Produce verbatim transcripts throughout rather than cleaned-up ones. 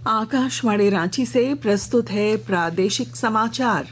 आकाशवाणी रांची से प्रस्तुत है प्रादेशिक समाचार।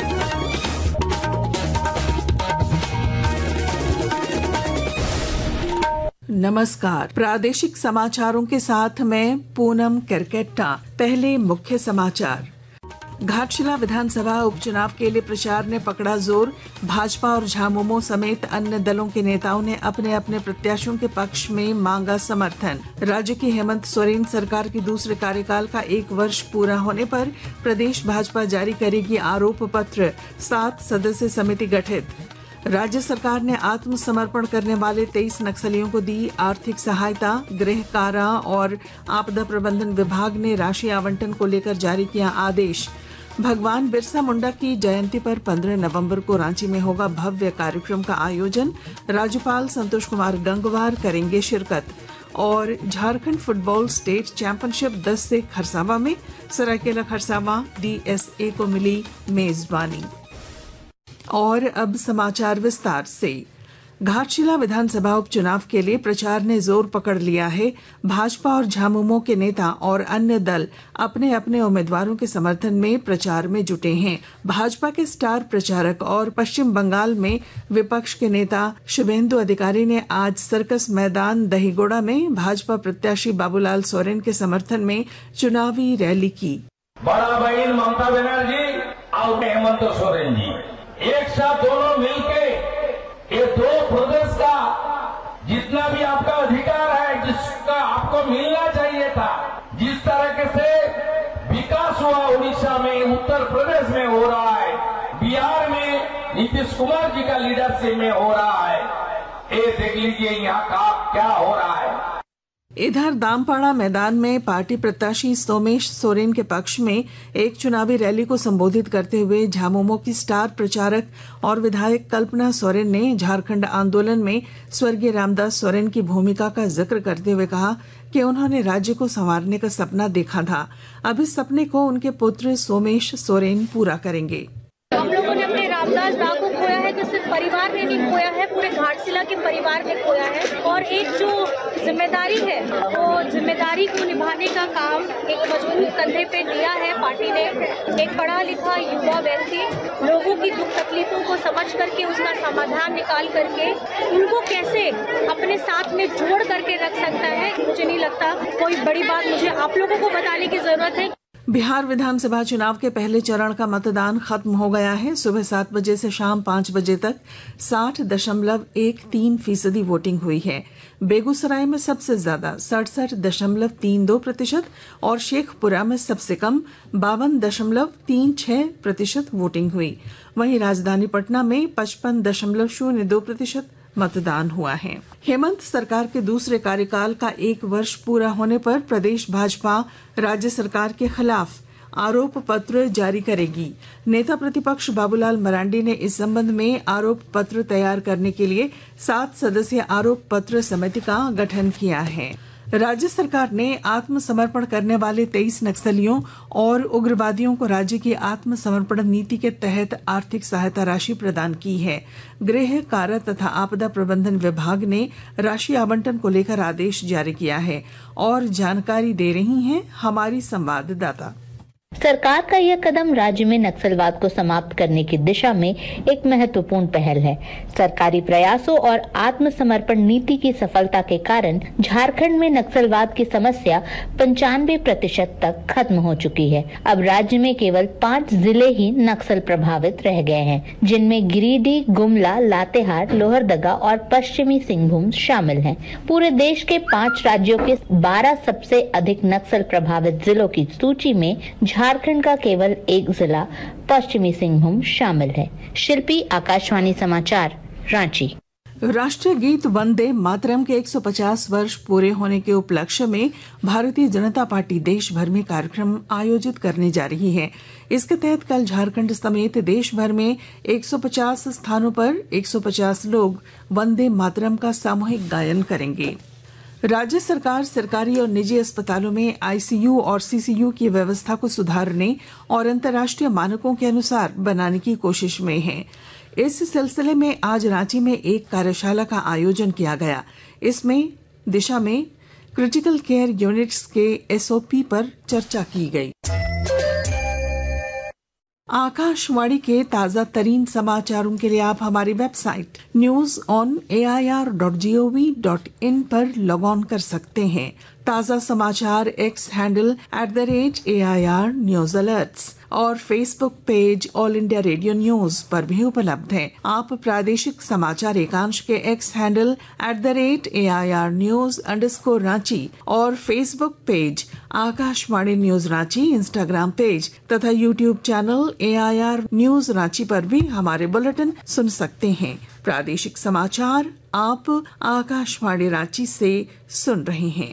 नमस्कार, प्रादेशिक समाचारों के साथ मैं पूनम करकेट्टा। पहले मुख्य समाचार। घाटशिला विधानसभा उपचुनाव के लिए प्रचार ने पकड़ा जोर। भाजपा और झामुमो समेत अन्य दलों के नेताओं ने अपने अपने प्रत्याशियों के पक्ष में मांगा समर्थन। राज्य की हेमंत सोरेन सरकार के दूसरे कार्यकाल का एक वर्ष पूरा होने पर प्रदेश भाजपा जारी करेगी आरोप पत्र। सात सदस्य समिति गठित। राज्य सरकार ने आत्मसमर्पण करने वाले तेईस नक्सलियों को दी आर्थिक सहायता। गृह, कारा और आपदा प्रबंधन विभाग ने राशि आवंटन को लेकर जारी किया आदेश। भगवान बिरसा मुंडा की जयंती पर पंद्रह नवंबर को रांची में होगा भव्य कार्यक्रम का आयोजन। राज्यपाल संतोष कुमार गंगवार करेंगे शिरकत। और झारखंड फुटबॉल स्टेट चैंपियनशिप दस से खरसावां में, सरायकेला खरसावां डीएसए को मिली मेजबानी। और अब समाचार विस्तार से। घाटशिला विधानसभा उपचुनाव के लिए प्रचार ने जोर पकड़ लिया है। भाजपा और झामुमो के नेता और अन्य दल अपने अपने उम्मीदवारों के समर्थन में प्रचार में जुटे हैं। भाजपा के स्टार प्रचारक और पश्चिम बंगाल में विपक्ष के नेता शुभेंदु अधिकारी ने आज सर्कस मैदान दहीगोड़ा में भाजपा प्रत्याशी बाबूलाल सोरेन के समर्थन में चुनावी रैली की। बड़ा बहन ममता बनर्जी और हेमंत सोरेन जी एक साथ दोनों मिलके ये दो प्रदेश का जितना भी आपका अधिकार है, जिसका आपको मिलना चाहिए था, जिस तरह से विकास हुआ उड़ीसा में, उत्तर प्रदेश में हो रहा है, बिहार में नीतीश कुमार जी का लीडरशिप में हो रहा है, ये देख लीजिए यहाँ का क्या हो रहा है। इधर दामपाड़ा मैदान में पार्टी प्रत्याशी सोमेश सोरेन के पक्ष में एक चुनावी रैली को संबोधित करते हुए झामुमो की स्टार प्रचारक और विधायक कल्पना सोरेन ने झारखंड आंदोलन में स्वर्गीय रामदास सोरेन की भूमिका का जिक्र करते हुए कहा कि उन्होंने राज्य को संवारने का सपना देखा था। अब इस सपने को उनके पुत्र सोमेश सोरेन पूरा करेंगे। हम लोगों ने अपने रामदास दा को खोया है, जो सिर्फ परिवार ने नहीं खोया है, पूरे घाटशिला के परिवार ने खोया है। और एक जो जिम्मेदारी है, वो जिम्मेदारी को निभाने का काम एक मजबूत कंधे पे दिया है पार्टी ने। एक पढ़ा लिखा युवा व्यक्ति लोगों की दुख तकलीफों को समझ करके उसका समाधान निकाल करके उनको कैसे अपने साथ में जोड़ करके रख सकता है, मुझे नहीं लगता कोई बड़ी बात मुझे आप लोगों को बताने की जरूरत है। बिहार विधानसभा चुनाव के पहले चरण का मतदान खत्म हो गया है। सुबह सात बजे से शाम पांच बजे तक साठ दशमलव एक तीन फीसदी वोटिंग हुई है। बेगूसराय में सबसे ज्यादा सड़सठ दशमलव तीन दो प्रतिशत और शेखपुरा में सबसे कम बावन दशमलव तीन छह प्रतिशत वोटिंग हुई। वहीं राजधानी पटना में पचपन दशमलव शून्य दो प्रतिशत मतदान हुआ है। हेमंत सरकार के दूसरे कार्यकाल का एक वर्ष पूरा होने पर प्रदेश भाजपा राज्य सरकार के खिलाफ आरोप पत्र जारी करेगी। नेता प्रतिपक्ष बाबूलाल मरांडी ने इस संबंध में आरोप पत्र तैयार करने के लिए सात सदस्यीय आरोप पत्र समिति का गठन किया है। राज्य सरकार ने आत्मसमर्पण करने वाले तेईस नक्सलियों और उग्रवादियों को राज्य की आत्मसमर्पण नीति के तहत आर्थिक सहायता राशि प्रदान की है। गृह, कारा तथा आपदा प्रबंधन विभाग ने राशि आवंटन को लेकर आदेश जारी किया है। और जानकारी दे रही हैं हमारी संवाददाता। सरकार का यह कदम राज्य में नक्सलवाद को समाप्त करने की दिशा में एक महत्वपूर्ण पहल है। सरकारी प्रयासों और आत्मसमर्पण नीति की सफलता के कारण झारखंड में नक्सलवाद की समस्या पंचानवे प्रतिशत तक खत्म हो चुकी है। अब राज्य में केवल पाँच जिले ही नक्सल प्रभावित रह गए हैं, जिनमें गिरिडीह, गुमला, लातेहार, लोहरदगा और पश्चिमी सिंहभूम शामिल हैं। पूरे देश के पाँच राज्यों के बारह सबसे अधिक नक्सल प्रभावित जिलों की सूची में झारखंड का केवल एक जिला पश्चिमी सिंहभूम शामिल है। शिल्पी, आकाशवाणी समाचार, रांची। राष्ट्रीय गीत वंदे मातरम के एक सौ पचास वर्ष पूरे होने के उपलक्ष्य में भारतीय जनता पार्टी देश भर में कार्यक्रम आयोजित करने जा रही है। इसके तहत कल झारखंड समेत देश भर में एक सौ पचास स्थानों पर एक सौ पचास लोग वंदे मातरम का सामूहिक गायन करेंगे। राज्य सरकार सरकारी और निजी अस्पतालों में आईसीयू और सीसीयू की व्यवस्था को सुधारने और अंतर्राष्ट्रीय मानकों के अनुसार बनाने की कोशिश में है। इस सिलसिले में आज रांची में एक कार्यशाला का आयोजन किया गया। इसमें दिशा में क्रिटिकल केयर यूनिट्स के एसओपी पर चर्चा की गई। आकाशवाणी के ताजा तरीन समाचारों के लिए आप हमारी website news on A I R dot G O V dot I पर लॉग ऑन कर सकते हैं। ताजा समाचार X handle at the rate A I R news alerts और Facebook page All India Radio news पर भी उपलब्ध है। आप प्रादेशिक समाचार एकांश के X handle at the rate A I R news underscore Ranchi और Facebook page Akashvani news Ranchi, Instagram page तथा YouTube channel A I R news Ranchi पर भी हमारे बुलेटिन सुन सकते हैं। प्रादेशिक समाचार आप आकाशवाणी रांची से सुन रहे हैं।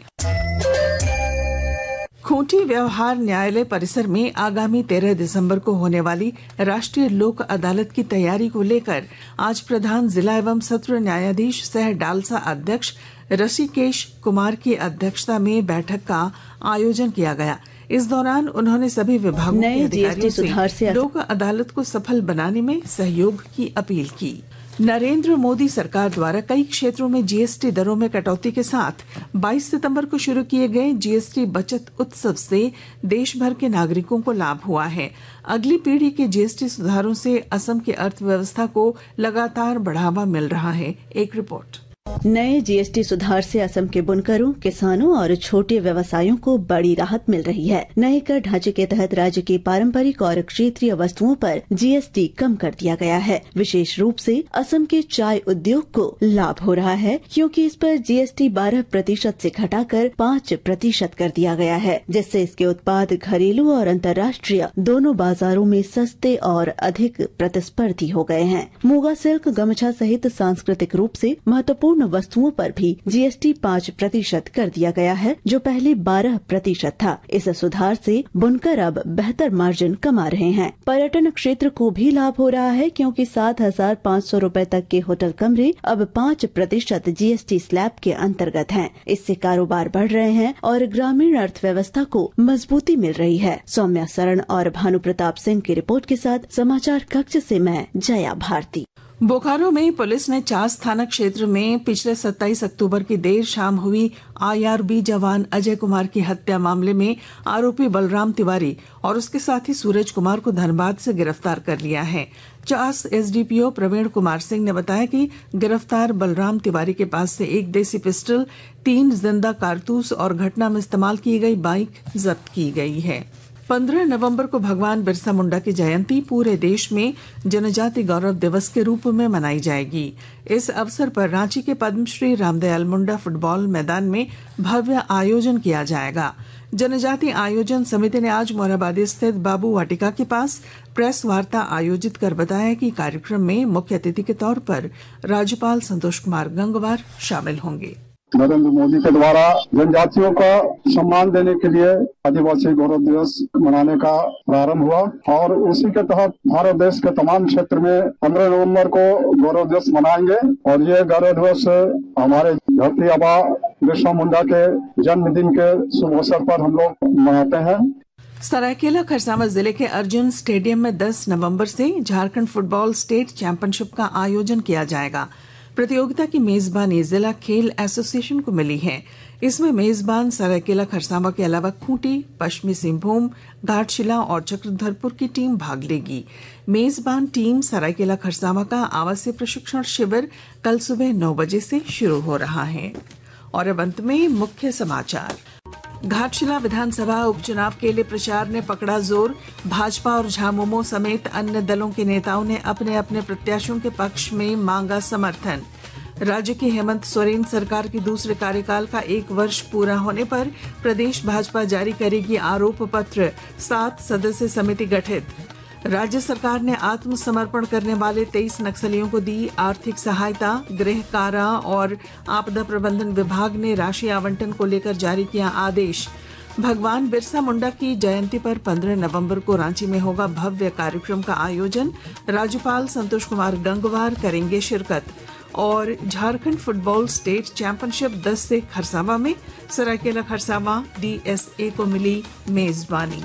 खूंटी व्यवहार न्यायालय परिसर में आगामी तेरह दिसंबर को होने वाली राष्ट्रीय लोक अदालत की तैयारी को लेकर आज प्रधान जिला एवं सत्र न्यायाधीश सह डालसा अध्यक्ष ऋषिकेश कुमार की अध्यक्षता में बैठक का आयोजन किया गया। इस दौरान उन्होंने सभी विभागों के अधिकारियों से लोक अदालत को सफल बनाने में सहयोग की अपील की। नरेंद्र मोदी सरकार द्वारा कई क्षेत्रों में जीएसटी दरों में कटौती के साथ बाईस सितंबर को शुरू किए गए जीएसटी बचत उत्सव से देश भर के नागरिकों को लाभ हुआ है। अगली पीढ़ी के जीएसटी सुधारों से असम की अर्थव्यवस्था को लगातार बढ़ावा मिल रहा है। एक रिपोर्ट। नए जीएसटी सुधार से असम के बुनकरों, किसानों और छोटे व्यवसायों को बड़ी राहत मिल रही है। नए कर ढांचे के तहत राज्य की पारंपरिक और क्षेत्रीय वस्तुओं पर जीएसटी कम कर दिया गया है। विशेष रूप से असम के चाय उद्योग को लाभ हो रहा है, क्योंकि इस पर जीएसटी बारह प्रतिशत से घटाकर पाँच प्रतिशत कर दिया गया है, जिससे इसके उत्पाद घरेलू और अंतर्राष्ट्रीय दोनों बाजारों में सस्ते और अधिक प्रतिस्पर्धी हो गए हैं। मूगा सिल्क, गमछा सहित सांस्कृतिक रूप से महत्वपूर्ण वस्तुओं पर भी जीएसटी पाँच प्रतिशत कर दिया गया है, जो पहले बारह प्रतिशत था। इस सुधार से बुनकर अब बेहतर मार्जिन कमा रहे हैं। पर्यटन क्षेत्र को भी लाभ हो रहा है, क्योंकि सात हजार पाँच सौ रूपए तक के होटल कमरे अब पाँच प्रतिशत जीएसटी स्लैब के अंतर्गत हैं। इससे कारोबार बढ़ रहे हैं और ग्रामीण अर्थव्यवस्था को मजबूती मिल रही है। सौम्या शरण और भानु प्रताप सिंह की रिपोर्ट के साथ समाचार कक्ष से मैं जया भारती। बोकारो में पुलिस ने चास थाना क्षेत्र में पिछले सत्ताईस अक्टूबर की देर शाम हुई आईआरबी जवान अजय कुमार की हत्या मामले में आरोपी बलराम तिवारी और उसके साथी सूरज कुमार को धनबाद से गिरफ्तार कर लिया है। चास एसडीपीओ प्रवीण कुमार सिंह ने बताया कि गिरफ्तार बलराम तिवारी के पास से एक देसी पिस्टल, तीन जिंदा कारतूस और घटना में इस्तेमाल की गई बाइक जब्त की गई है। पंद्रह नवंबर को भगवान बिरसा मुंडा की जयंती पूरे देश में जनजाति गौरव दिवस के रूप में मनाई जाएगी। इस अवसर पर रांची के पद्मश्री रामदयाल मुंडा फुटबॉल मैदान में भव्य आयोजन किया जाएगा। जनजाति आयोजन समिति ने आज मोरहाबादी स्थित बाबू वाटिका के पास प्रेस वार्ता आयोजित कर बताया कि कार्यक्रम में मुख्य अतिथि के तौर पर राज्यपाल संतोष कुमार गंगवार शामिल होंगे। नरेंद्र मोदी के द्वारा जनजातियों का सम्मान देने के लिए आदिवासी गौरव दिवस मनाने का प्रारंभ हुआ और उसी के तहत भारत देश के तमाम क्षेत्र में पंद्रह नवंबर को गौरव दिवस मनाएंगे और ये गौरव दिवस हमारे धरती आबा बिरसा मुंडा के जन्मदिन के शुभ अवसर पर हम लोग मनाते हैं। सरायकेला खरसावां जिले के अर्जुन स्टेडियम में दस नवंबर से झारखंड फुटबॉल स्टेट चैंपियनशिप का आयोजन किया जाएगा। प्रतियोगिता की मेजबानी जिला खेल एसोसिएशन को मिली है। इसमें मेजबान सरायकेला खरसावां के अलावा खूंटी, पश्चिमी सिंहभूम, घाटशिला और चक्रधरपुर की टीम भाग लेगी। मेजबान टीम सरायकेला खरसावां का आवासीय प्रशिक्षण शिविर कल सुबह नौ बजे से शुरू हो रहा है। और अब अंत में मुख्य समाचार। घाटशिला विधानसभा उपचुनाव के लिए प्रचार ने पकड़ा जोर। भाजपा और झामुमो समेत अन्य दलों के नेताओं ने अपने अपने प्रत्याशियों के पक्ष में मांगा समर्थन। राज्य की हेमंत सोरेन सरकार की दूसरे कार्यकाल का एक वर्ष पूरा होने पर प्रदेश भाजपा जारी करेगी आरोप पत्र, सात सदस्य समिति गठित। राज्य सरकार ने आत्मसमर्पण करने वाले तेईस नक्सलियों को दी आर्थिक सहायता। गृह कारा और आपदा प्रबंधन विभाग ने राशि आवंटन को लेकर जारी किया आदेश। भगवान बिरसा मुंडा की जयंती पर पंद्रह नवंबर को रांची में होगा भव्य कार्यक्रम का आयोजन। राज्यपाल संतोष कुमार गंगवार करेंगे शिरकत। और झारखंड फुटबॉल स्टेट चैंपियनशिप दस से खरसावां में, सरायकेला खरसावां डीएसए को मिली मेजबानी।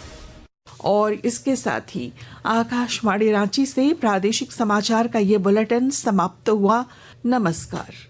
और इसके साथ ही आकाशवाणी रांची से प्रादेशिक समाचार का ये बुलेटिन समाप्त हुआ। नमस्कार।